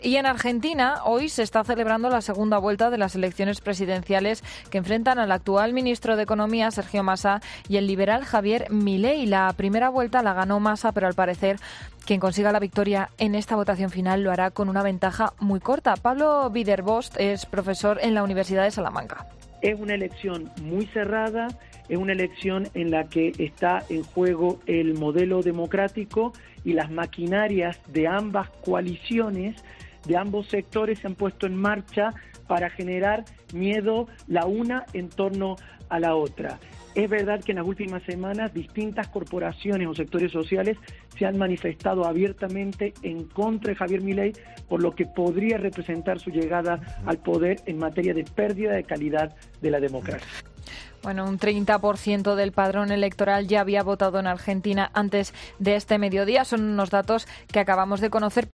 Y en Argentina, hoy se está celebrando la segunda vuelta de las elecciones presidenciales que enfrentan al actual ministro de Economía, Sergio Massa, y el liberal Javier Milei. La primera vuelta la ganó Massa, pero al parecer quien consiga la victoria en esta votación final lo hará con una ventaja muy corta. Pablo Widerbost es profesor en la Universidad de Salamanca. Es una elección muy cerrada, es una elección en la que está en juego el modelo democrático y las maquinarias de ambas coaliciones, de ambos sectores, se han puesto en marcha para generar miedo la una en torno a la otra. Es verdad que en las últimas semanas distintas corporaciones o sectores sociales se han manifestado abiertamente en contra de Javier Milei por lo que podría representar su llegada al poder en materia de pérdida de calidad de la democracia. Bueno, un 30% del padrón electoral ya había votado en Argentina antes de este mediodía. Son unos datos que acabamos de conocer.